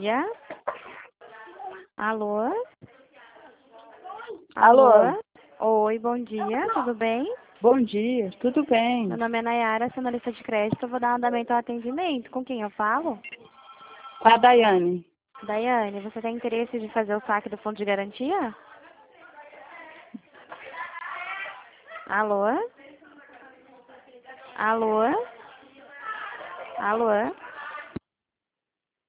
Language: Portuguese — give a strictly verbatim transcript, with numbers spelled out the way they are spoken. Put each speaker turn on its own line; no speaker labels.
dia. Alô?
Alô?
Oi, bom dia, tudo bem?
Bom dia, tudo bem?
Meu nome é Nayara, sou analista de crédito, eu vou dar andamento ao atendimento. Com quem eu falo?
Com a Daiane.
Daiane, você tem interesse de fazer o saque do fundo de garantia? Alô? Alô? Alô?